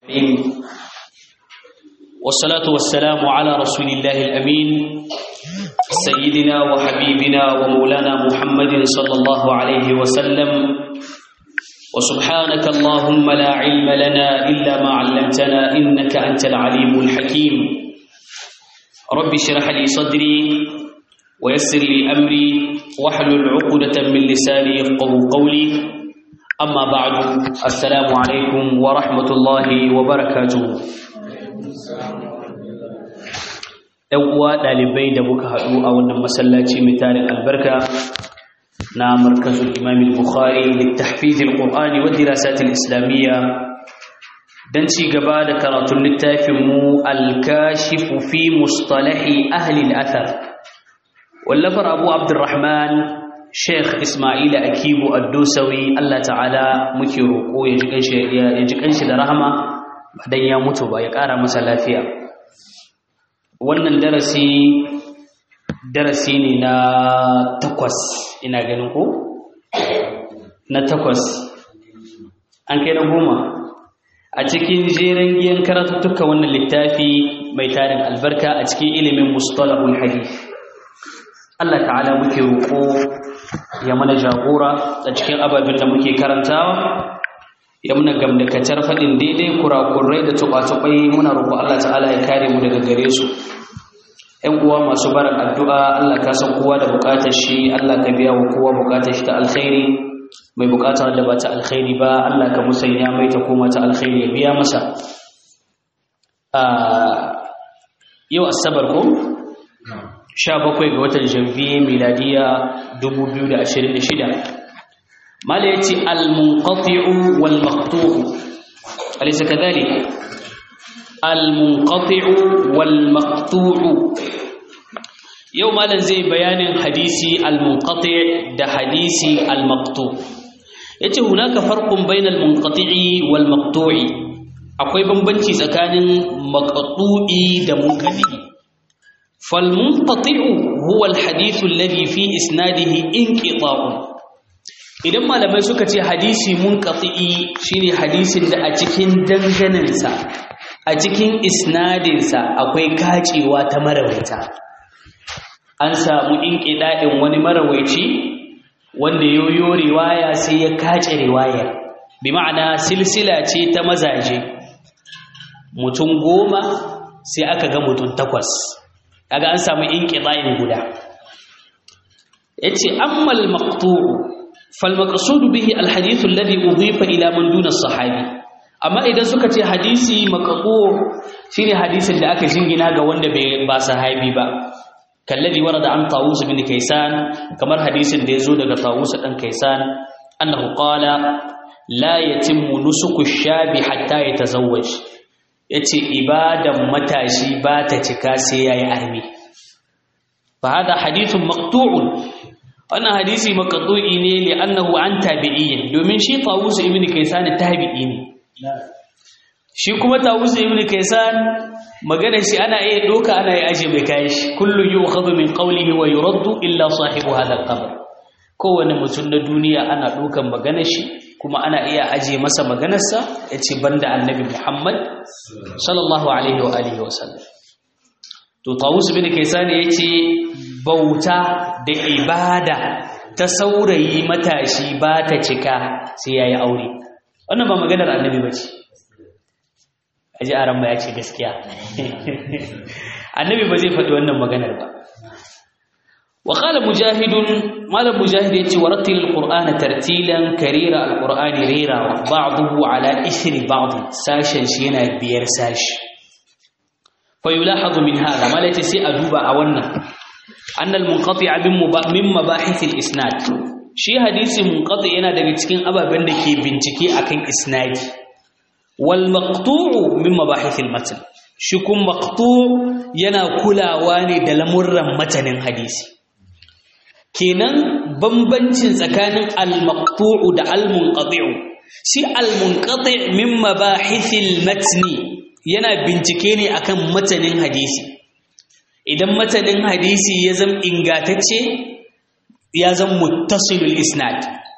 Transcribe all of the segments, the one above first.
والصلاة والسلام على رسول الله الأمين سيدنا وحبيبنا ومولانا محمد صلى الله عليه وسلم وسبحانك اللهم لا علم لنا إلا ما علمتنا إنك أنت العليم الحكيم رب اشرح لي صدري ويسر لي أمري واحلل عقدة من لساني يفقهوا قولي أما بعد السلام عليكم ورحمة الله وبركاته uwa dalibai da muka haɗu a wannan masallaci mai tarin albarka na markazul Imam al-Bukhari litahfiz al-Qur'ani wa dirasat al-islamiyya dan ci gaba da karatun littafin mu al-kashif fi mustalahi ahli al-athar wallafar Abu Abdurrahman Sheikh Ismail Akibu Ad-Dusawi Allah ta'ala muke roko ya ji kanshi da rahama dan ya mutu ba ya ƙara masa lafiya. Wannan darasi ne na 8 ina ganin ko na 8 an kai na 10 a cikin jerin giyan karatuttuka wannan littafi mai tarin albarka a cikin ilimin mustalahul hadith. Allah ta'ala muke roƙo ya mana jagora a cikin ababen da muke karantawa, ya muna gamdakatar faɗin daidai kurakurai da tuɓa-tuɓai muna roƙo Allah ta'ala ya kare mu daga gare su. ‘Yan uwa masu barin addu'a Allah ka san kowa da buƙatar shi, Allah ka biya wa kowa buƙatar shi ta alkhairi, mai buƙatar da ba ta alkhairi ba Allah ka musanya mai ta koma ta alkhairi ya biya masa. Yau Asabar ko? 17 ga watan Janvier miladiya 2026. Mala yace al-munqati'u wal maqtu'u. Alaysa kadhalik? Al-munqati'u wal maqtu'u. Yau malan zai bayanin hadisi al-munqati' da hadisi al-maqtu'. Yace hunaka farqun bainal munqati'i wal maqtu'i. Akwai bambanci tsakanin maqtu'i da munqati'. فالمنقطع هو الحديث الذي في إسناده انقطاع. idan malamai suka ce hadisi munqati shine hadisin da a cikin danganansa a cikin isnadinsa akwai kacewa ta marawaita, an samu inqida'in wani marawaici wanda yoyo riwaya sai ya kace riwayar, bi ma'ana silsila ce ta mazaje mutum 10 sai aka ga mutum 8, kaga an samu inqida'in guda. Yace amma al-maqtu' fal maqsud bihi al-hadith alladhi udifa ila man duna as-sahabi. Amma idan suka ce hadisi maqtu' shine hadisin da aka jingina ga wanda ba sahabi ba, kalladhi warada an Tawus bin Kaysan, kamar hadisin da yazo daga Tawus dan Kaysan annahu qala la yatimmu nusuku ash-shabi hatta yatazawwaj. Yace ibadan matashi ba ta cika sai yayi armi. Fa hada hadithun maqtu'un, wannan hadisi maqtu'i ne li annahu an tabi'in, domin shi Tawus ibn Kaysan tabi'i ne. Shi kuma Tawus ibn Kaysan magana shi ana iya doka ana iya aje mai kai shi, kullu yu'khadhu min qawlihi wa yuraddu illa sahibu hadha al-qabr. Kowane mutum na duniya ana dokan maganar shi kuma ana iya aje masa maganarsa, yace banda annabi Muhammad sallallahu alaihi wa alihi wasallam. To Tawus bin Kaysan yace bauta da ibada ta saurayi matashi ba ta cika sai yayi aure. Wannan ba maganar annabi bace. Aje aran ba yace gaskiya. Annabi ba zai faɗi wannan maganar ba. وقال مجاهد مالا مجاهد يتي ورتل القرآن ترتيلا كريرا القرآن ريرا بعضه على إثر بعض ساشا شينا بير ساش فيلاحظ من هذا ما لا يتسي أدوبا أولنا أن المنقطع من مباحث الإسناد شي حديث منقطع ينا دقيتكين أبا بندكي بنتكي أكين إسناد والمقطوع من مباحث المتن شكم مقطوع ينا كلا واني دلمر متن حديثي. Kenan bambancin tsakanin al-maqtu'u da al-munqati'u, shi al-munqati' min mabahithil matni yana bincike ne akan matanin hadisi. Idan matanin hadisi ya zama ingatacce ya zama muttasilul isnad,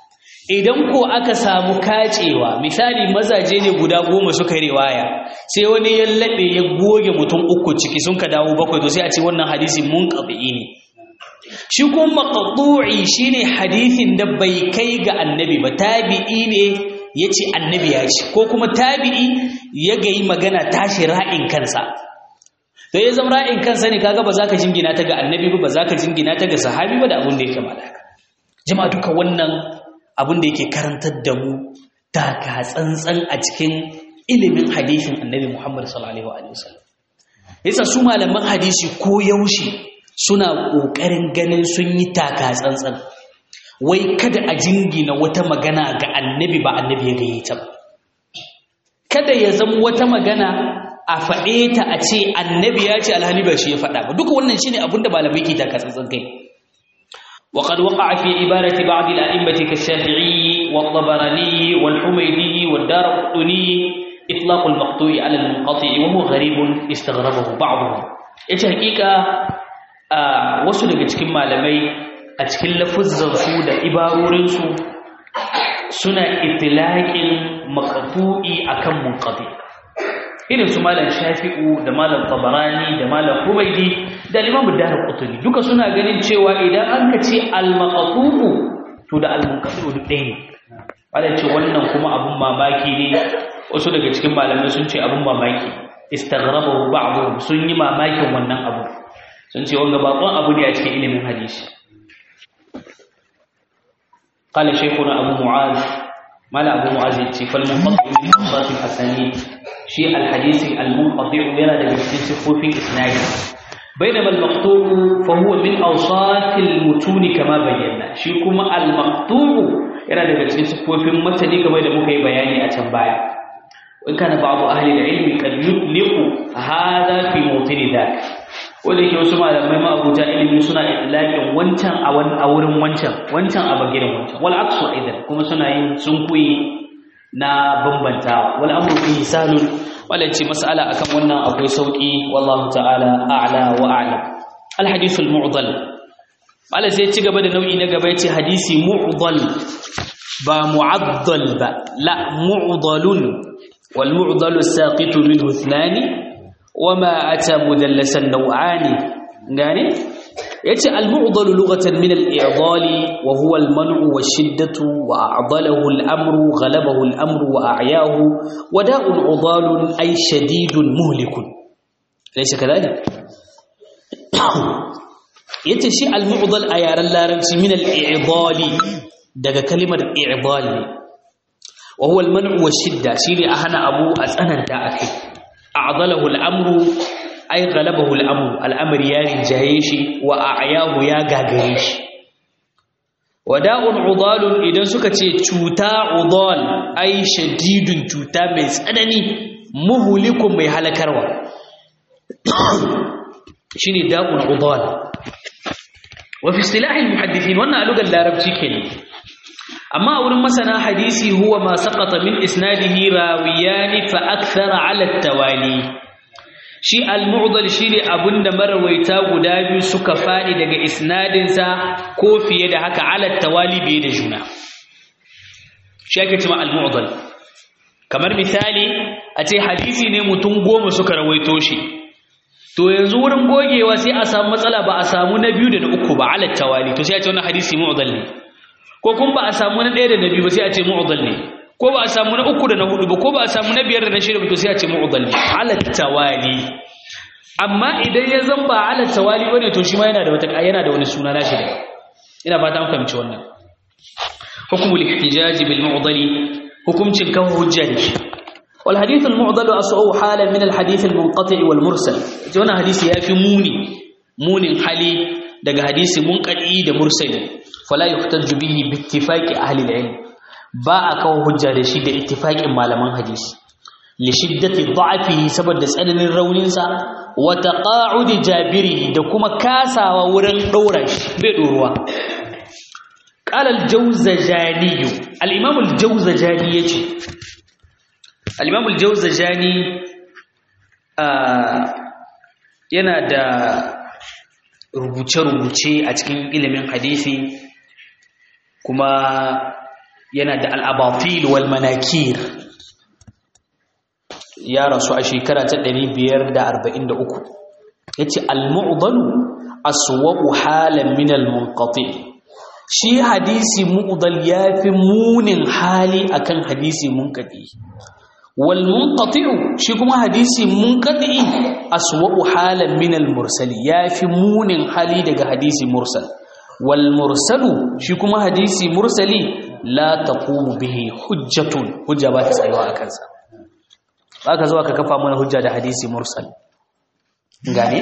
idan ko aka samu kacewa misali mazaje ne guda 10 suka riwaya sai wani ya labe ya goge mutum 3 ciki sun ka dawo 7 to sai a ce wannan hadisi munqati ne shi kuma maqtu'i shine hadisin da bai kai ga annabi ba tabi'i ne yace annabi ya ce ko kuma tabi'i ya gayi magana tashi ra'in kansa to ya zama ra'in kansa ne kaga ba za ka jingina ta ga annabi ba za ka jingina ta ga sahabi ba da abin da yake malaka jama'a duka wannan abin da yake karantar da mu daga tsantsan a cikin ilimin hadisin annabi Muhammad sallallahu alaihi wasallam yasa su malaman hadisi ko yaushe suna kokarin ganin sun yi taka tsantsan wai kada a jingina wata magana ga annabi ba annabi ya gaye ta ba kada ya zama wata magana a faɗe ta a ce annabi ya ce alhali ba shi ya faɗa ba duka wannan shine abinda malamai ke taka tsantsan kai وقد وقع في عبارة بعض الأئمة كالشافعي والطبراني والحميدي والدارقطني إطلاق المقطوع على المنقطع وهو غريب استغربه بعضهم ita hakika wasu daga cikin malamai a cikin lafuzzan su da ibarorin su suna itlaqin maqtu'i akan munqati irin su malam Shafi'u da malam Tabarani da malam Humaydi da Imam Ad-Darqutni duka suna ganin cewa idan an ka ce al-maqtu'u to da al-munqati'u duk ɗaya ne wanda ce wannan kuma abun mamaki ne wasu daga cikin malamai sun ce abun mamaki istaghrabahu ba'dhum sun yi mamakin wannan abu sun ce wanga bakon abu ne a cikin ilimin hadisi qala shaykhuna Abu Mu'adh mala Abu Mu'adh ce fal munqati' min asbab al-hasanid shi al-hadisi al-munqati' yana da cikin sifofin isnadi bainama al-maqtu' fa huwa min awsaf al-mutun kama bayyana shi kuma al-maqtu' yana daga cikin sifofin matani kamar da muka yi bayani a can baya in kana ba'du ahli al-ilm qad yutliqu hadha fi mawtin dhak wanda yake wasu malamai ma abuja ilimi suna itlaqin wancan a wurin wancan a bagiren wancan wal aksu aidan kuma suna yin sunkuyi na bambantawa wal amru fi salun wala ce mas'ala akan wannan akwai sauki wallahu ta'ala a'la wa a'lam al hadith al mu'dal wala sai ci gaba da nau'i na gaba yace hadisi mu'dal ba mu'addal ba la mu'dalun wal mu'dalu saqitu minhu ithnani wama ata mudallisan naw'ani gane yace al-mu'dal lughatan min al-i'dal wa huwa al-man'u wash-shiddatu wa a'dalahu al-amru ghalabahu al-amru wa a'yahu wada'un 'udalun ay shadidun muhlikun laysa kadhalik yace shi al-mu'dal a yaran larabci min al-i'dal daga kalimar i'dal ne wa huwa al-man'u wash-shidda shine a hana abu a tsananta akai a'dalahu al-amru ay ghalabahu al-amru al-amri ya rinjaye shi wa a'yahu ya gagare shi wada'un udalun idan suka ce cuta udal ay shadidun cuta mai tsanani muhlikun mai halakarwa shine da'un udal wa fi istilah al-muhaddithin wannan lugar larabci kenan amma wurin masana hadisi huwa ma saqata min isnadihi rawiyani fa akthara ala at-tawali shi al-mu'dal shine abunda marawaita guda biyu suka fadi daga isnadin sa ko fiye da haka ala at-tawali biye da juna shi ake cewa al-mu'dal kamar misali a ce hadisi ne mutum 10 suka rawaito shi to yanzu wurin gogewa sai a samu matsala ba a samu na biyu da na uku ba ala at-tawali to sai a ce wannan hadisi mu'dal ne ko kuma ba a samu na ɗaya da na biyu ba sai a ce mu'dal ne ko ba a samu na uku da na hudu ba ko ba a samu na biyar da na shida ba to sai a ce mu'dal ne ala tawali amma idan ya zamba ala tawali bane to shi ma yana da wani suna nashi da ina fata an fahimci wannan hukumul ihtijaj bil mu'dal hukumcin kan hujja ne wal hadith al mu'dal asau halan min al hadith al munqati wal mursal wannan hadisi yafi munin hali daga hadisi munqati da mursali fala yuhtaju bihi bi ittifaqi ahli al-ilm ba aka hujja da shi da ittifaqin malaman hadisi li shiddati dha'fihi saboda tsananin raunin sa wa taqa'udi jabirihi da kuma kasawa wurin daura shi bai doruwa qala al-jawzajani al-imam al-jawzajani yace al-imam al-jawzajani yana da rubuce-rubuce a cikin ilimin hadisi kuma yana da al-abatil wal manakir ya rasu a shekara ta 543 yace al-mu'dal aswa'u halan min al-munqati shi hadisi mu'dal yafi munin hali akan hadisi munqati wal munqati shi kuma hadisi munqati aswa'u halan min al-mursal yafi munin hali daga hadisi mursal wal mursalu shi kuma hadisi mursali la taqumu bihi hujja ba ta tsayuwa akan sa baka zo ka kafa mana hujja da hadisi mursal gane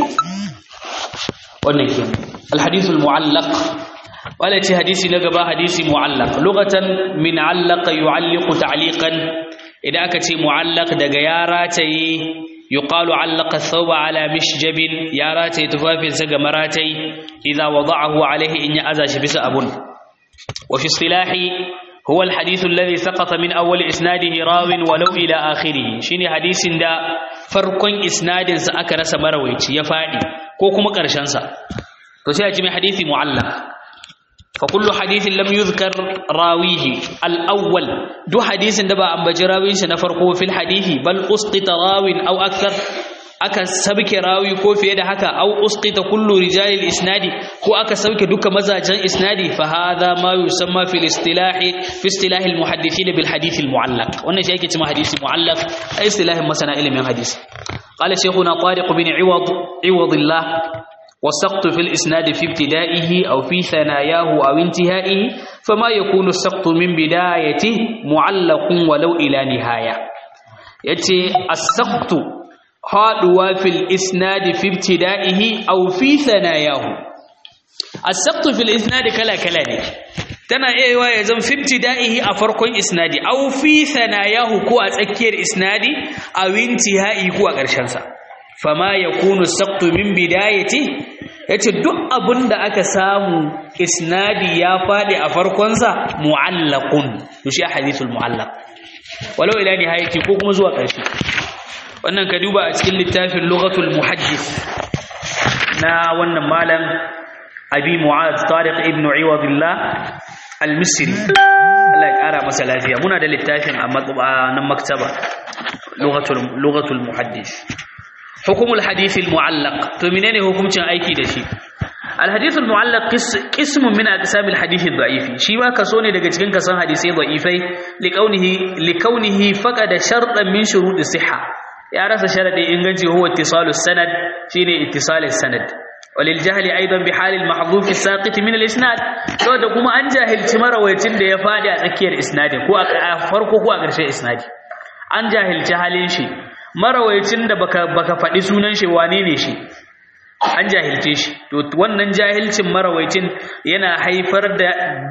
wannan ke al-hadithul mu'allaq wala ce hadisi na gaba hadisi mu'allaq lugatan min 'allaqa yu'alliqu ta'liqan idan aka ce mu'allaq daga yara tayi yuqalu 'allaqa thawba 'ala mishjabin yara tayi tufafin sa ga maratai idza wada'ahu 'alayhi in ya aza shi bisa abun wa fi istilahi huwa al-hadith alladhi saqata min awwal isnadihi rawin walau ila akhirih shine hadisin da farkon isnadin sa aka rasa marawaici ya fadi ko kuma karshen sa to sai a ce mai hadisi mu'allaq fa kullu hadithin lam yuzkar rawihi al-awwal duk hadisin da ba ambaci rawin shi na farko fil hadisi bal usqita rawin aw akthar aka sabke rawi ko fiye da haka aw usqita kullu rijalil isnadi ko aka sauke duka mazajen isnadi fa hadha ma yusamma fi istilah al muhaddithin bil hadith al mu'allaq wannan shi yake cewa hadisi mu'allaq ai istilahin masana ilimin hadisi qala shaykhuna tariq bin iwad Allah والسقط في الإسناد في ابتدائه أو في ثناياه أو انتهائه فما يكون السقط من بدايته معلق ولو إلى نهاية يتي السقط haɗuwa fil isnadi fi ibtida'ihi aw fi thanayahu as-saqtu fil isnadi kala ne tana iya ya zama fi ibtida'ihi a farkon isnadi aw fi thanayahu ko a tsakiyar isnadi aw intihai ko a ƙarshen sa fama yakunu as-saqtu min bidayati yace duk abinda aka samu isnadi ya fadi a farkon sa mu'allaqun to shi hadithul mu'allaq walau ila nihayati ko kuma zuwa ƙarshe wannan ka duba a cikin littafin lughatul muhaddis na wannan malam abi mu'az tariq ibn iwadillah al-misri Allah ya kara masa lafiya muna da littafin a nan maktaba lughatul muhaddis hukumul hadith al-mu'allaq to menene hukuncin aiki da shi al-hadith al-mu'allaq qismun min aqsam al-hadith ad-da'if shi ba kaso ne daga cikin kasan hadisi da'ifai likaunihi faqada shartan min shurut as-sihha ya rasa sharadi inganci huwa ittisalus sanad shine ittisalus sanad walil jahli aidan bi halil mahdhuf as-saqit min al-isnad to da kuma an jahilci marawaitin da ya fadi a tsakiyar isnadi ko a farko ko a ƙarshen isnadi an jahilci halin shi marawaitin da baka fadi sunan shi wane ne shi an jahilce shi to wannan jahilcin marawaitin yana haifar da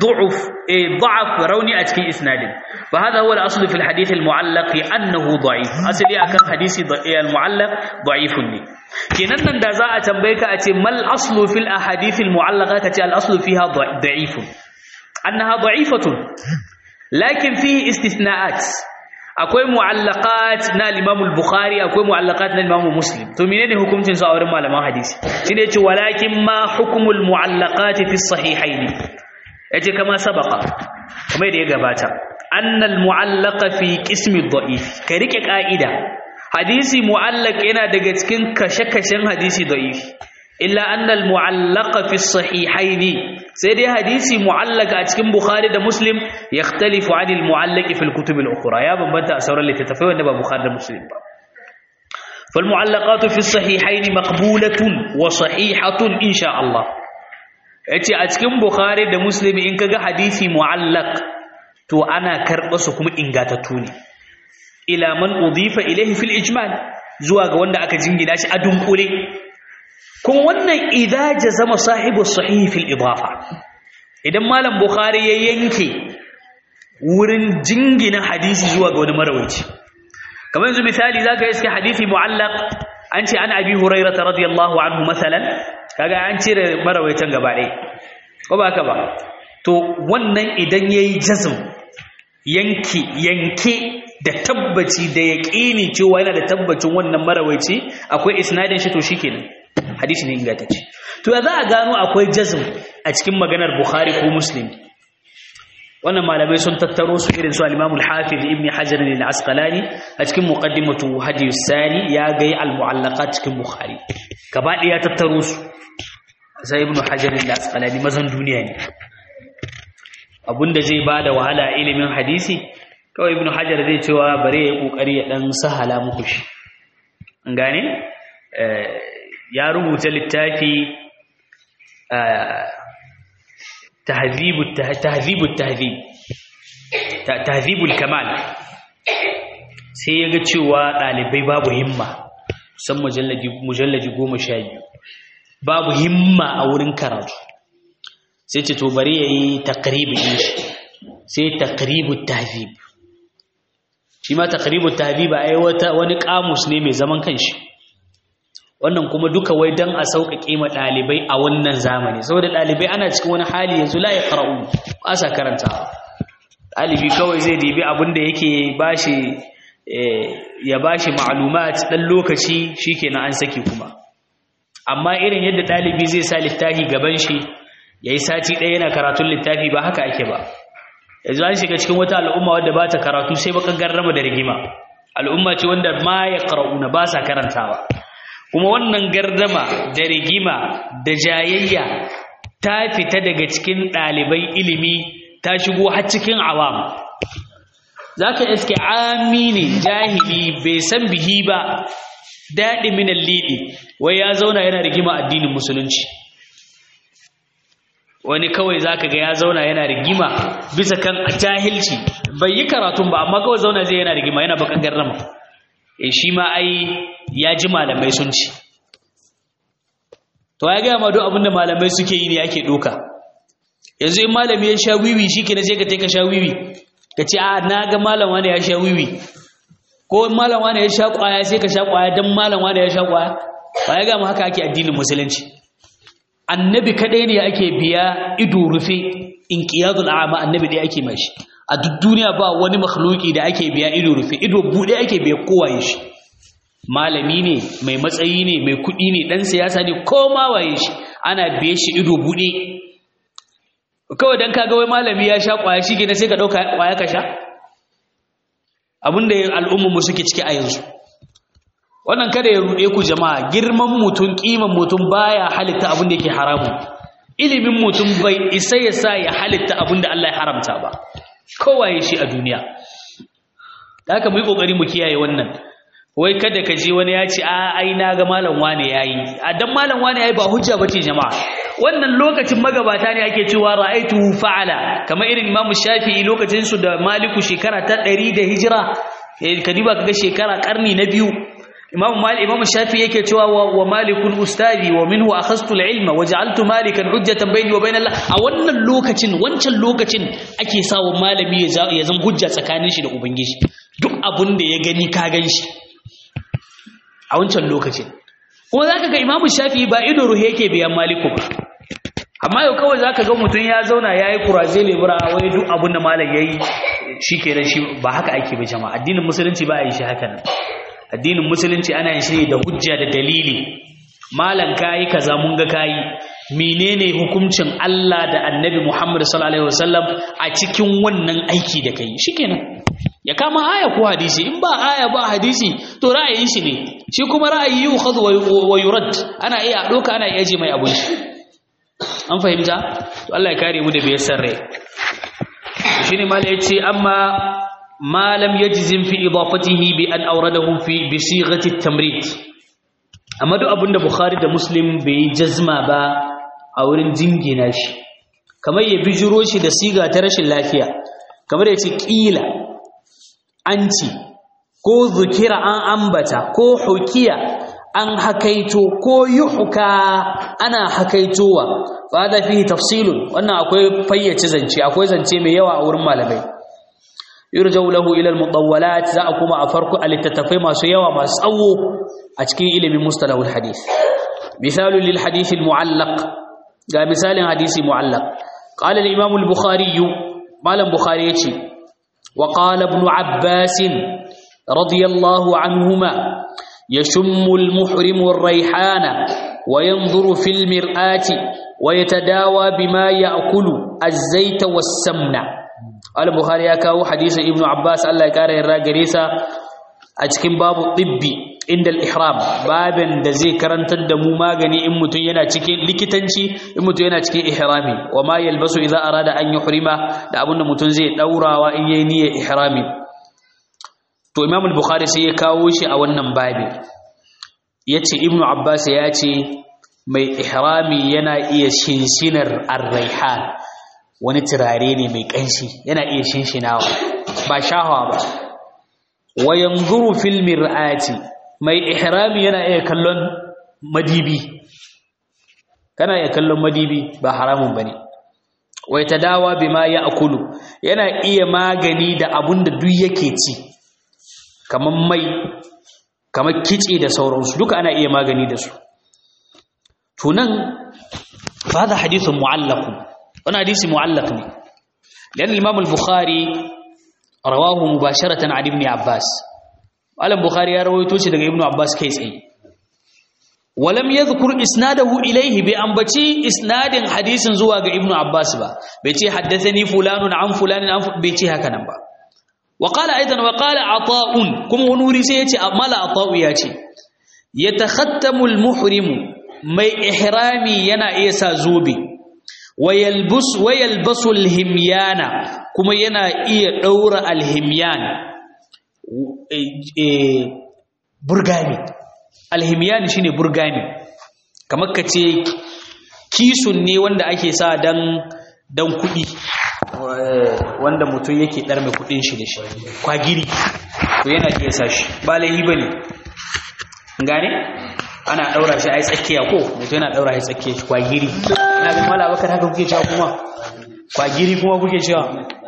da'af rauni a cikin isnadin fa hada huwa al-asl fi al-hadith al-mu'allaq annahu da'if asali akan hadisi al-mu'allaq da'ifun ne kenan nan da za a tambaye ka a ce mal aslu fil ahadith al-mu'allaqa ka ce al-aslu fiha da'ifun annaha da'ifatun lakin fihi istithna'at akwai mu'allaqat na al-Imam al-Bukhari akwai mu'allaqat na al-Imam Muslim to menene hukuncin su a wurin malaman hadisi shine yace walakin ma hukmul mu'allaqat fi as-sahihayn yace kama sabaqa kuma da ya gabata anna al-mu'allaqa fi qismi ad-da'if kai rike ka'ida hadisi mu'allaq yana daga cikin kashe-kashen hadisi da'if illa anna al-mu'allaqa fi as-sahihayn sai dai hadisi mu'allaq a cikin Bukhari da Muslim yakhtalifu 'an al-mu'allaq fi al-kutub al-ukhra ya bambanta a sauran littattafai wanda ba Bukhari da Muslim ba fal mu'allaqatu fi as-sahihayn maqbulatun wa sahihatun insha Allah yace a cikin Bukhari da Muslim in kaga hadisi mu'allaq to ana karba su kuma ingatattu ne ila man udifa ilayhi fil ijmal zuwa ga wanda aka jingina shi a dunkule kuma wannan idza jazama sahibu sahih fil idafa idan malam Bukhari ya yanke wurin jingina hadisi zuwa ga wani marawaci kamar yanzu misali zaka iske hadisi mu'allaq an ce an abi hurairah radiyallahu anhu masalan kaga an cire marawaitan gaba ɗaya ko ba haka ba to wannan idan yayi jazm yanke da tabbaci da yaqini cewa yana da tabbacin wannan marawaici akwai isnadin shi to shikenan hadisi ne ingantacce to ya za a gano akwai jazm a cikin maganar Bukhari ko Muslim wannan malamai sun tattaro su irin su al-Imam al-Hafiz Ibn Hajar al-Asqalani a cikin muqaddimatu Hadith Sani ya ga al-mu'allaqat cikin Bukhari gaba ɗaya ya tattaro su sai Ibn Hajar al-Asqalani mazan duniya ne abunda zai bada wahala ilimin hadisi kawai Ibn Hajar zai cewa bare ya kokari ya dan sahala muku shi an gane ya rubuta littafi tahzibul kamal sai ya ga cewa ɗalibai babu himma san mujallaji 12 babu himma a wurin karatu sai ce to bari yayi taqribin shi sai taqribut tahzib shi ma taqribut tahzib ai wani kamus ne mai zaman kanshi wannan kuma duka wai dan a sauƙaƙe ma ɗalibai a wannan zamani saboda ɗalibai ana cikin wani hali yanzu la yaqra'u ba sa karantawa ɗalibi kawai zai dibi abin da yake bashi ya bashi ma'lumat dan lokaci shikenan an saki kuma amma irin yadda ɗalibi zai sa littafi gaban shi yayi sati ɗaya yana karatun littafi ba haka ake ba yanzu an shiga cikin wata al'umma wadda ba ta karatu sai baka garrama da rigima al'umma ce wanda ma yaqra'una ba sa karantawa kuma wannan gardama da rigima da jayayya ta fita daga cikin ɗalibai ilimi ta shigo har cikin awam zaka iske amini jahili bai san bihi ba daɗi min al-lidi wai ya zauna yana rigima addinin musulunci wani kawai zaka ga ya zauna yana rigima bisa kan jahilci bai yi karatun ba amma kawai zauna zai yana rigima yana bakan gardama shi ma ai ya ji malamai sun ci to ya ga ma duk abinda malamai suke yi ne ake doka yanzu in malami ya sha wiwi shikenan sai ka take ka sha wiwi ka ce a na ga malam wani ya sha wiwi ko malam wani ya sha kwaya sai ka sha kwaya dan malam wani ya sha kwaya ba ya ga mu haka ake addinin musulunci annabi kadai ne ake biya ido rufe inqiyadul a'ma annabi dai ake mashi a duk duniya ba wani makhluki da ake biya ido rufe ido bude ake biya kowaye shi malami ne mai matsayi ne mai kudi ne dan siyasa ne ko ma waye shi ana biye shi ido bude kawai dan kaga wai malami ya sha kwaya shi kenan sai ka dauka kwaya ka sha abinda al'ummar mu suke ciki a yanzu wannan kada ya rude ku jama'a girman mutun kiman mutun baya halitta abinda yake haramu ilimin mutun bai isa ya sa ya halitta abinda Allah ya haramta ba kowaye shi a duniya da haka mu yi kokari mu kiyaye wannan wai kada ka ji wani ya ce a ai na ga malam wane yayi a dan malam wane yayi ba hujja bace jama'a wannan lokacin magabata ne ake cewa ra'aitu fa'ala kamar irin Imam Shafi'i lokacin su da Maliku shekara ta 100 da hijira kadiba kaga shekara karni na biyu Imam Shafi'i yake cewa wa Malikul ustadi wa minhu akhadtu al-ilma wa ja'altu Malikan hujjatan bayni wa bayna Allah a wannan lokacin wancan lokacin ake sawa malami ya zama hujja tsakanin shi da ubangiji duk abun da ya gani ka ganshi a wancan lokacin kuma zaka ga Imam Shafi'i ba ido ruhe yake biyan Maliku ba amma yau kawai zaka ga mutun ya zauna yayi kuraje lebura wai duk abun da malam yayi shikenan shi ba haka ake ba jama'a addinin musulunci ba a yi shi haka nan addinin musulunci ana yin shi da hujja da dalili malan kai kaza mun ga kai menene hukuncin Allah da Annabi Muhammad sallallahu alaihi wasallam a cikin wannan aiki da kai shikenan ya kama aya ko hadisi in ba aya ba hadisi to ra'ayin shi ne shi kuma ra'ayi yukhadhu wa yurad ana iya doka ana iya je mai abun shi an fahimta to Allah ya kare mu da bai sarre shine malai yace amma ma lam yajzim fi idafatihi bi an awradahu fi bi sighati at-tamrid amma duk abinda Bukhari da Muslim bai jazma ba a wurin jingina shi kamar ya bijiro shi da siga ta rashin lafiya kamar ya ce kila anci ko zukira an ambata ko hukiya an hakaito ko yuhka ana hakaitowa fa da fihi tafsilun wannan akwai fayyace zance akwai zance mai yawa a wurin malamai yurjau lahu ila al-mutawwalat za a kuma a farko al-tattafai masu yawa masu tsawo a cikin ilimin mustalahul hadith misalun lil hadith al-mu'allaq ga misalin hadisi mu'allaq qala al-imam al-bukhari malam bukhari yace wa qala ibn abbas radiyallahu anhuma yashummu al-muhrim ar-rayhana wa yanzuru fil mir'ati wa yatadawa bima ya'kulu az-zayta was-samna al-Bukhari ya kawo hadisin Ibn Abbas Allah ya kara yarda gare sa a cikin babu tibbi inda al-ihram, babin da zai karantar da mu magani in mutum yana cikin likitanci, in mutum yana cikin ihrami, wa ma yalbasu idza arada an yuhrima, da abinda mutum zai daurawa in yayi niyyar ihrami. To Imam al-Bukhari sai ya kawo shi a wannan babi, yace Ibn Abbas ya ce mai ihrami yana iya shinshinar ar-raihan, wani turare ne mai kanshi, yana iya shinshinawa ba shahawa ba. Wa yanzuru fil mir'ati, mai ihrami yana iya kallon madibi, kana iya kallon madibi, ba haramun bane. Wa yatadawa bima ya'kulu, yana iya magani da abunda duk yake ci, kaman mai, kamar kitse da sauransu, duka ana iya magani da su. Tunan fa da hadithun mu'allaq, wannan hadisi mu'allaq ne, dan Imam al-Bukhari rawahu mubasharatan an Ibn Abbas. Al-Bukhari ya rawaito shi daga Ibn Abbas kai tsaye. Walam yadhkur isnadahu ilayhi, bi ambaci isnadin hadisin zuwa ga Ibn Abbas ba, bai ce haddathani fulanun an fulanin an, bai ce haka nan ba. Wa qala aidan wa qala ata'un, kuma wani wuri sai yace amala ata'u yace yatakhattamu al-muhrimu, mai ihrami yana iya sa zobe, wa yalbasu al-himyana, kuma yana iya daura al-himyan, burgani. Al-himyan shine burgani, kamar kace kisun ne wanda ake sa dan kudi, wanda mutum yake darme kudin shi da shi, kwagiri, to yana iya sa shi, ba laifi bane, gane ana daura shi ai tsakiya ko mutum yana daura shi tsakiya shi, kwagiri. Ina ga mala bakar haka kuke cewa, kuma kwagiri kuma kuke cewa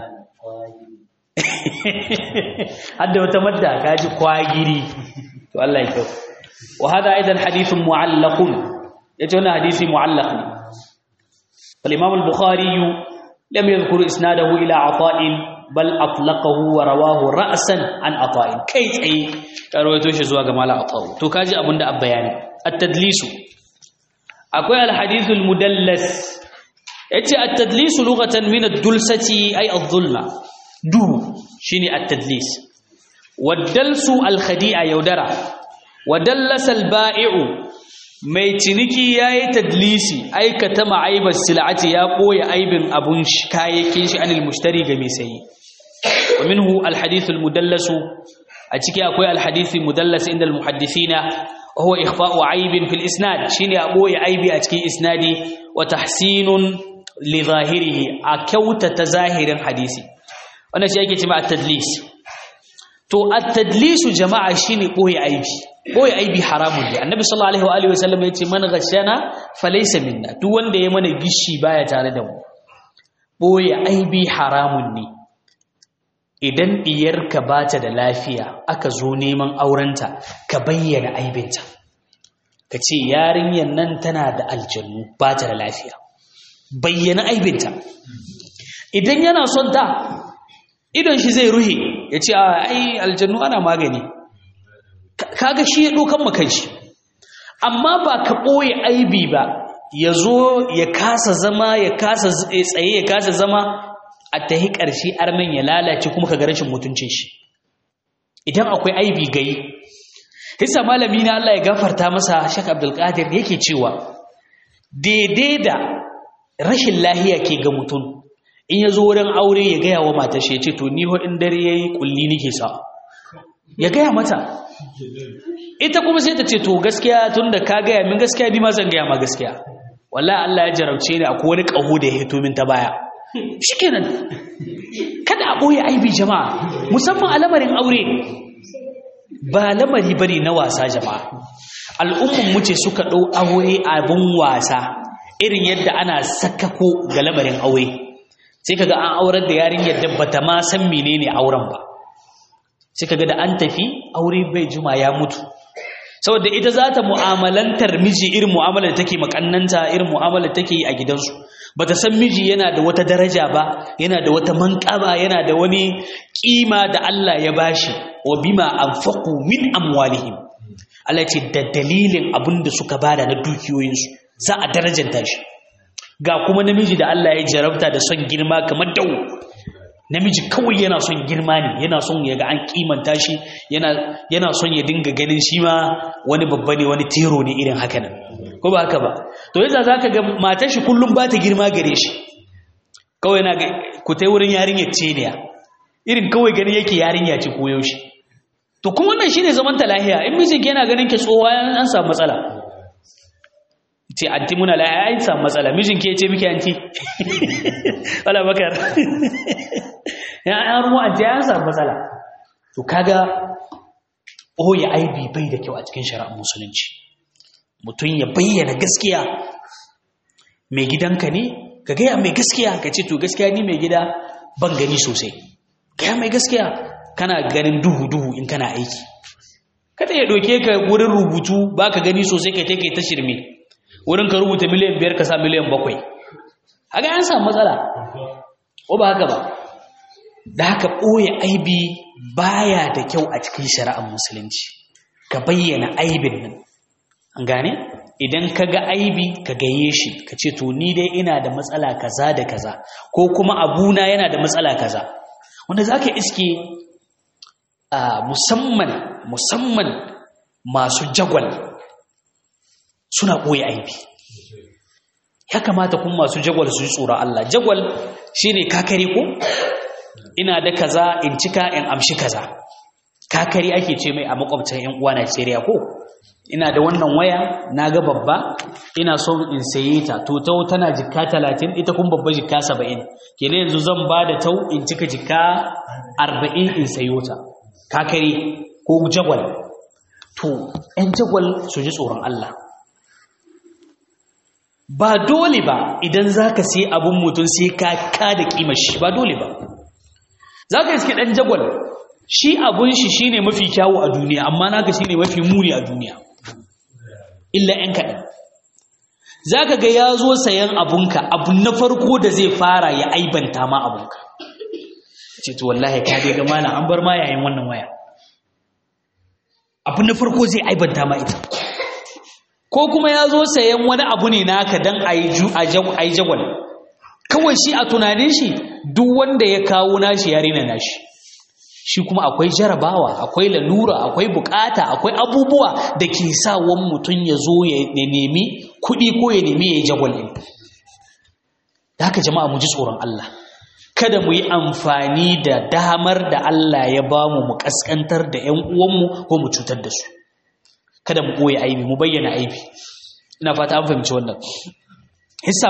hadda wata madda kaji kwagiri, to Allah ya kyau. Wa hada aidan hadithun mu'allaqun, yace wannan hadisi mu'allaq ne. Wal Imam al-Bukhari lam yadhkur isnadahu ila ata'in, bal atlaqahu wa rawahu ra'san an ata'in, kai tsaye rawaito shi zuwa ga mala ata'u. To kaji abinda abbayani at-tadlisu, akwai al-hadith al-mudallas, yace at-tadlisu lughatan min ad-dulsati ay adh-dhulma, duhu shine at-tadlis. Wad-dalsu al-khadi'a, yaudara. Wadallasa al-ba'i'u, mai ciniki yayi tadlisi, aikata ma'aibas sil'ati, ya boye aibin abun kayayyakin shi anil mushtari ga mai sayi. Wa minhu al-hadith al-mudallasu, a ciki akwai al-hadith al-mudallas inda al-muhaddithina, wa huwa ikhfa'u aibin fil isnad, shine a boye aibi a cikin isnadi, wa tahsinun li zahirihi, a kyautata zahirin hadisi. Wannan shi yake cewa at-tadlis. To at-tadlisu jama'a shine boye aibi. Boye aibi haramun ne. Annabi sallallahu alaihi wa sallam yace man ghashana falaysa minna, duk wanda ya mana gishi baya tare da mu. Boye aibi haramun ne. Idan diyarka bata da lafiya, aka zo neman aurenta, ka bayyana aibinta. Ka ce yarinyar nan tana da aljannu, bata da lafiya. Bayyana aibinta. Idan yana son ta, idon shi zai ruhe, ya ce ai aljannu ana magani. Kaga shi ya dokan makan shi. Amma ba ka ɓoye aibi ba, ya zo ya kasa zama, ya kasa tsaye, ya kasa zama, a tahi ƙarshe armen ya lalace kuma ka ga rashin mutuncin shi. Idan akwai aibi gai, hissa malami na Allah ya gafarta masa, Sheikh Abdul Qadir yake cewa daidai da rashin lahiya ke ga mutum, in ya zo wurin aure ya gaya wa matar shi, ya ce to ni ho in dare yayi kulli nake sa, ya gaya mata. Ita kuma sai ta ce to gaskiya tunda ka gaya min gaskiya, bi ma zan gaya ma gaskiya, wallahi Allah ya jarabce ni, akwai wani ƙaho da ya hito min ta baya. Shikenan, kada a ɓoye aibi jama'a, musamman a lamarin aure, ba lamari bane na wasa jama'a. Al'umman mu ce suka ɗau aure abun wasa, irin yadda ana sakako ga lamarin aure. Sai kaga an aurar da yarinyar da bata ma san menene auren ba, sai kaga da an tafi aure bai juma ya mutu, saboda ita za ta mu'amalantar miji irin mu'amalar da take makannanta, irin mu'amalar da take yi a gidansu. Bata san miji yana da wata daraja ba, yana da wata manƙaba, yana da wani kima da Allah ya bashi, wa bima anfaqu min amwalihim, Allah ce da dalilin abin da suka bada na dukiyoyinsu za a darajanta shi. Ga kuma namiji da Allah ya jarabta da son girma kamar dawo, namiji kawai yana son girma ne, yana son ya ga an kimanta shi, yana son ya dinga ganin shi ma wani babba ne, wani tero ne irin haka nan, ko ba haka ba? To yadda za ka ga matar shi kullum ba ta girma gare shi, kawai yana ga ku ta wurin yarinyar ce ne irin kawai gani yake yarinya ce ko yaushe. To kuma wannan shine zaman ta lahiya. In mijinki yana ganin ki tsowa an samu matsala, ce anti muna lahiya an samu matsala. Mijinki ya ce miki anti wala bakar ya an ruwa anti an samu matsala. To kaga ya aibi bai da kyau a cikin shari'ar musulunci. Mutum ya bayyana gaskiya. Mai gidanka ne ka gaya mai gaskiya, ka ce to gaskiya ni mai gida ban gani sosai, gaya mai gaskiya. Kana ganin duhu in kana aiki, kada ya doke ka wurin rubutu baka gani sosai, kai take ta shirme wurin ka rubuta miliyan 5 ka sa miliyan 7, haka an samu matsala, ko ba haka ba? Da haka ɓoye aibi baya da kyau a cikin shari'ar musulunci. Ka bayyana aibin nan, an gane? Idan ka ga aibi ka gaye shi, ka ce to ni dai ina da matsala kaza da kaza, ko kuma abuna yana da matsala kaza, wanda za ka iske musamman masu jagwal suna ɓoye aibi. Ya kamata kuma masu jagwal su yi tsoron Allah. Jagwal shine kakari ko? Ina da kaza in cika in amshi kaza. Kakari ake ce mai a makwabtan ƴan uwa Najeriya ko? Ina da wannan waya naga babba ina so in saye ta, to tau tana jikka 30 ita kuma babba jikka 70. Kenan yanzu zan ba da tau in cika jikka 40 in sayo ta. Kakari ko jagwal. To ƴan jagwal su ji tsoron Allah. Ba dole ba idan zaka sai abun mutum sai ka da kimar shi, ba dole ba. Zaka iske dan jagwal shi abun shi shine mafi kyawu a duniya, amma naka shine mafi muni a duniya. Illa ɗan kaɗan. Zaka ga ya zo sayan abunka, abun na farko da zai fara ya aibanta ma abunka. Ce to wallahi ka dai ga malam an bar ma yayin wannan waya. Abun na farko zai aibanta ma ita. Ko kuma ya zo sayan wani abu ne naka dan ayi jagwal. Kawai shi a tunanin shi duk wanda ya kawo nashi ya rena nashi. Shi kuma akwai jarabawa, akwai lalura, akwai bukata, akwai abubuwa da ke sa wani mutum ya zo ya nemi kuɗi ko ya nemi ya yi jagwal ɗin. Da haka jama'a mu ji tsoron Allah. Kada mu yi amfani da damar da Allah ya ba mu ƙasƙantar da ‘yan uwanmu ko mu cutar da su. Kada mu ɓoye aibi, mu bayyana aibi. Ina fata an fahimci wannan. Hissa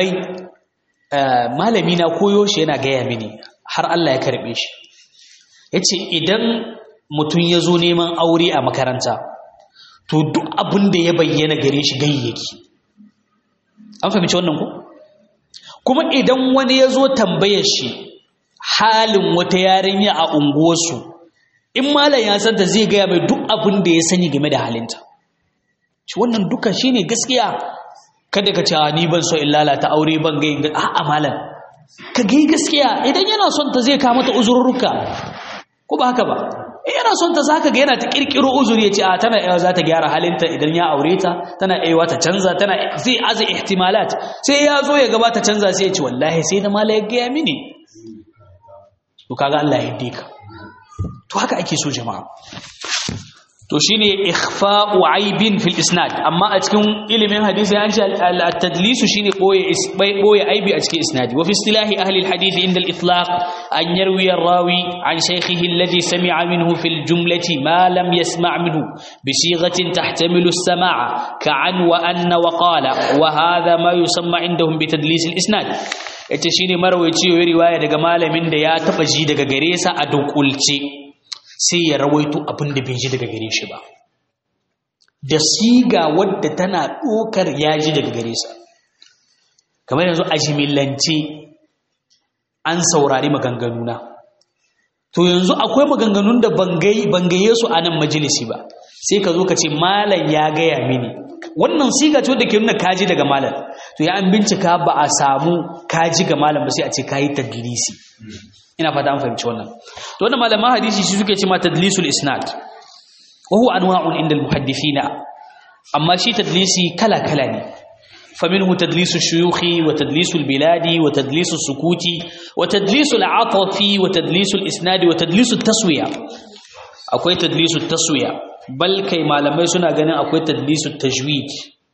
malami na koyo shi yana gaya mini har Allah ya karɓe shi. Ya ce idan mutum ya zo neman aure a makaranta, to duk abin da ya bayyana gare shi gayyaki. An fahimci wannan ko? Kuma idan wani ya zo tambayar shi halin wata yarinya a unguwarsu, in malam ya santa zai gaya mai duk abin da ya sani game da halinta. Shi wannan duka shi ne gaskiya. Kada ka ce ni ban so in lalata aure ban ga a'a malam, ka gai gaskiya. Idan yana son ta zai kawo mata uzurruka, ko ba haka ba? Yana son ta zaka ga yana ta kirkiro uzuri, ya ce tana iya za ta gyara halinta idan ya aure ta, tana iya ta canza, zai aza ihtimalat. Sai ya zo ya gaba ta canza sai ya ce wallahi sai da mala ya gaya mini. To kaga Allah ya hidde ka. To haka ake so jama'a. To shine ikhfa'u aibin fil isnad, amma a cikin ilimin hadisi an ce at-tadlis shine boye aibi a cikin isnadi. Wa fi istilahi ahli al-hadith inda al-itlaq an yarwi ar-rawi an shaykhihi alladhi sami'a minhu fil jumlati ma lam yasma' minhu bi sighatin tahtamilu as-sama'a ka'an wa anna wa qala, wa hadha ma yusamma indahum bi tadlis al-isnad. Yace shine marwayi ya riwaya daga malamin da ya taba ji daga gare sa a dukulce, sai ya rawaito abin da bai ji daga gare shi ba, da siga wadda tana ɗokar ya ji daga gare sa. Kamar yanzu a jimillance an saurari maganganuna, to yanzu akwai maganganun da bangaye su a nan majalisi ba, sai ka zo ka ce malam ya gaya mini. Wannan siga ce wadda ke nuna kaji daga malam, to ya an bincika ba a samu kaji ga malam ba, sai a ce kayi tadlisi. Ina fata an fahimci wannan. To wannan malaman hadisi shi suke cewa tadlisul isnad, wa huwa anwa'un inda al-muhaddithina. Amma shi tadlisi kala-kala ne. فمنه تدليس الشيوخ وتدليس البلاد وتدليس السكوت وتدليس العطف وتدليس الإسناد وتدليس التسوية. أكوي تدليس التسوية بل كي معلمي سنة غنين أكوي تدليس التجويد.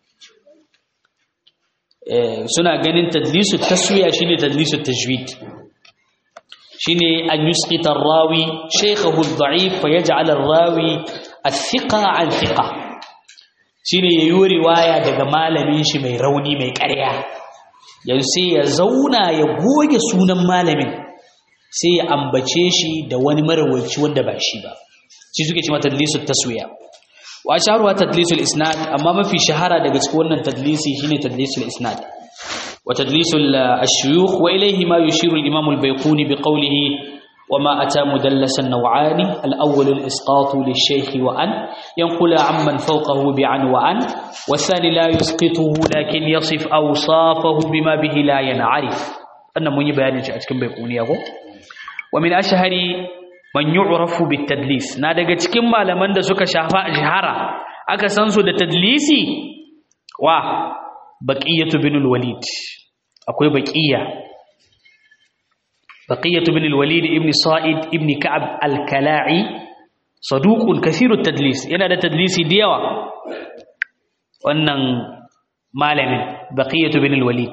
سنة غنين تدليس التسوية شيني تدليس التجويد، شيني أن يسقط الراوي شيخه الضعيف فيجعل الراوي الثقة عن ثقة، shine yayi riwaya daga malamin shi mai rauni mai ƙarya, yanzu sai ya zauna ya goge sunan malamin sai ya ambace shi da wani marawaci wanda ba shi ba, shi suke cewa tadlisul taswiya. wa sharuwa tadlisul isnad, amma mafi shahara daga cikin wannan tadlisi shine tadlisul isnad wa tadlisul ash-shuyukh, wa ilayhi ma yushiru al-imam al-bayquni bi qawlihi وما أتى مدلسا نوعان، الأول الإسقاط للشيخ وأن ينقل عمن فوقه بعن وأن، والثاني لا يسقطه لكن يصف أوصافه بما به لا ينعرف. أنا مني بيان أتكلم بيقوني أهو. ومن أشهر من يعرف بالتدليس، نادق أتكلم على من دسوك شافاء جهارة أكسنسو التدليسي وبقية بن الوليد. أقول بقية بن الوليد ابن صائد ابن كعب الكلاعي صدوق كثير التدليس، yana da tadlisi da yawa wannan malamin Baqiyatu bin al-Walid.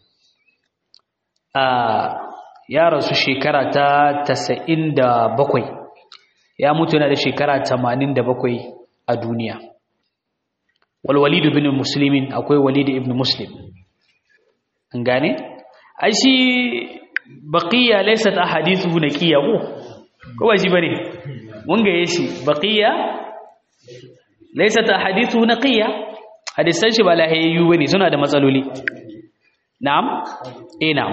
Ya rasu shekara ta 97, ya mutu yana da shekara 87 a duniya. wal Walid bin Muslim, akwai Walid ibn Muslim, an gane ai shi baqiya laysat ahadithu naqiya ko ba shi bane mun ga yashi baqiya laysat ahadithu naqiya, hadisan shi ba lahiyayyu bane, suna da matsaloli. na'am na'am.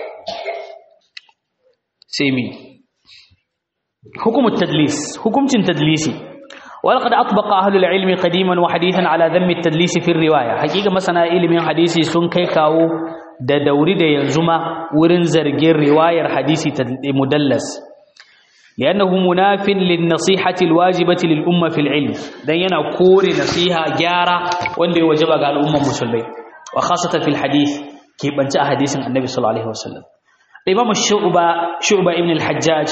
sai mi hukumu tadlis, hukumcin tadlisi. ولقد أطبق أهل العلم قديما وحديثا على ذم التدليس في الرواية. حقيقة مثلا علم حديثي سن كي كاو da dauri da yanzu ma wurin zargin riwayar hadisi mudallas, li'annahu munafin lin-nasihati al-wajibati lil-umma fil ilm, dan yana kore nasiha gyara wanda ya wajaba ga al'umman musulmai, wa khasatan fil hadith, ke banci a hadisin annabi sallallahu alaihi wasallam. Imam Shu'ba ibn al-Hajjaj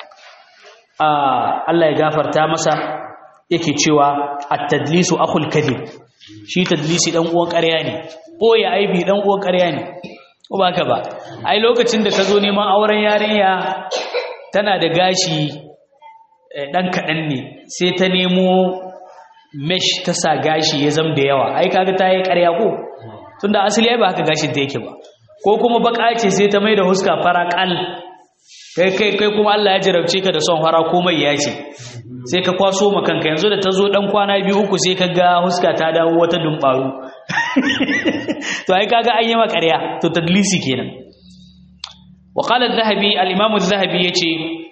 Allah ya gafarta masa yake cewa at-tadlisu akhul kadhib, shi tadlisi dan uwan ƙarya ne, boye aibi dan uwan ƙarya ne, ko baka ba. ai lokacin da ka zo neman auren yarinya tana da gashi dan kadan ne, sai ta nemo mesh ta sa gashi ya zama da yawa, ai kaga ta yi ƙarya ko, tunda asali ai ba haka gashin ta yake ba. ko kuma baka ce sai ta mai da huska fara kal, kai kuma Allah ya jarabce ka da son fara komai ya ce, sai ka kwaso makanka, yanzu da ta zo dan kwana 2-3 sai ka ga huska ta dawo wata dumbaru to ai kaga an yi makarya, to tadlisi kenan. wa qala az-zahabi, al-imam az-zahabi yace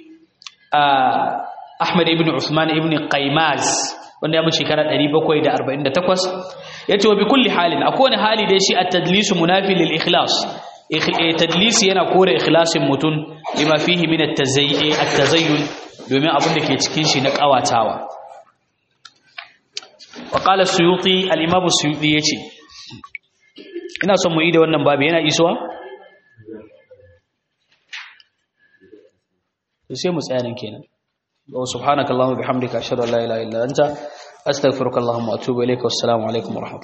Ahmad ibn Uthman ibn Qaymaz, wanda ya mutu shekara 748, yace wa bi kulli halin, akwai hali da shi at-tadlisu munafi lil ikhlas. Tadlisi yana kore ikhlasin mutun lima fihi min at-tazayyun, domin abin da ke cikin shi na kawatawa. wa qala as-Suyuti, al-imam as-Suyuti yace, ina son mu yi da wannan babu, yana isuwa sai mu tsaya nan kenan. wa subhanakallahumma bihamdika ashhadu an la ilaha illa anta astaghfiruka wa atubu ilayka. wassalamu alaikum wa rahmatullahi.